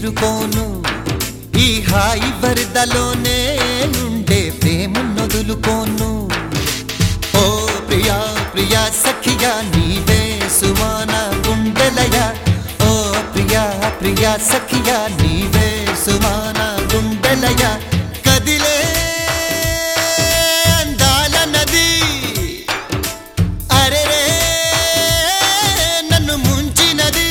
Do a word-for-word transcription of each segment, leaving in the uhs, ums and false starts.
చేరుకోను ఈ హాయి వరదలోనే ఉండే ప్రేమనొదులుకోను ఓ ప్రియా ప్రియా సఖియా నీవే సుమాన గుండెలయ ఓ ప్రియా ప్రియా సఖియా నీవే సుమాన గుండెలయ కదిలే అందాల నది అరెరే నన్ను ముంచినది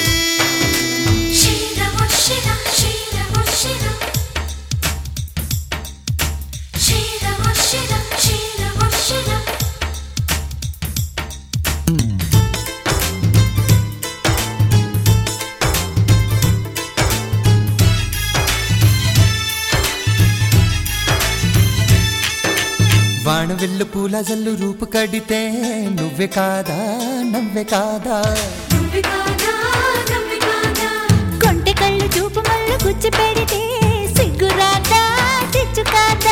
వానవెల్లు పూల జల్లు రూపు కడితే నువ్వే కాదా నవ్వే కాదా కొంటె కళ్ళు చూపు మళ్ళు గుచ్చి పెడితే సిగ్గురాదా చిచ్చు కాదా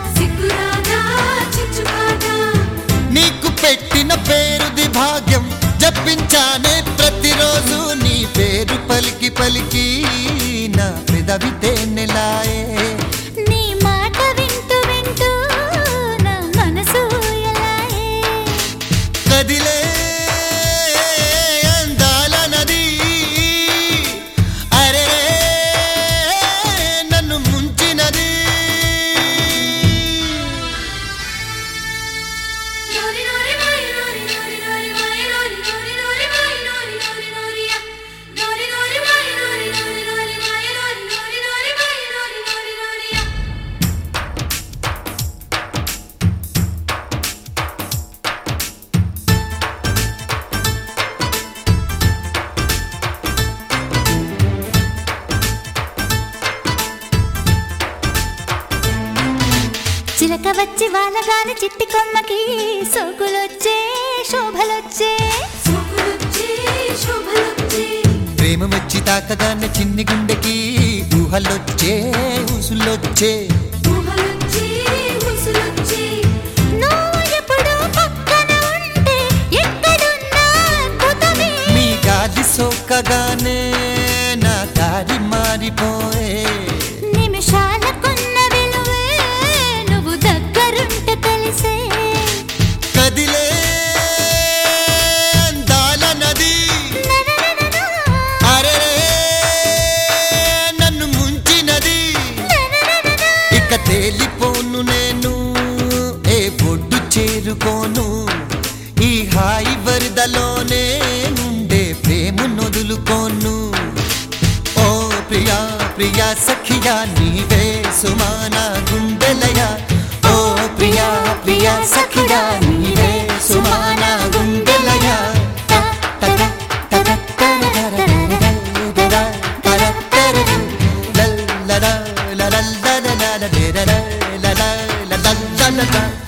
నీకు పెట్టిన పేరుది భాగ్యం జపించానే ప్రతిరోజు నీ పేరు పలికి పలికి నా పెదవి తేనెలాయే నీ మాట వింటూ వింటూ నా మనసు ఎలాయే కదిలే అందాల నది అరే నన్ను ముంచినది చిలక వచ్చి వానగాని చిట్టి కొమ్మకి సోకులొచ్చే శోభలొచ్చే ప్రేమ వచ్చి తాకగానే చిన్ని గుండెకి ఊహలొచ్చే ఊసులొచ్చే నువ్వు ఎప్పుడు పక్కన ఉంటే ఎక్కడున్నా అద్భుతమే నీ గాలి సోకగానే నా దారి మారిపోయే నిమిషాలకున్న విలువే నువ్వు దగ్గరుంటే తెలిసే కదిలే అందాల నది అరే నన్ను ముంచినది ఇక తేలిపోను నేను ఏ ఒడ్డు చేరుకోను ఈ హాయి వరదలోనే ఉండే ప్రేమనొదులుకోను ఓ ప్రియా ప్రియా సఖియా నీవే సుమాన గుండెలయ ఓ ప్రియా ప్రియా సఖియా నీవే సుమాన గుండెలయ la la la la la la la la la la la la la la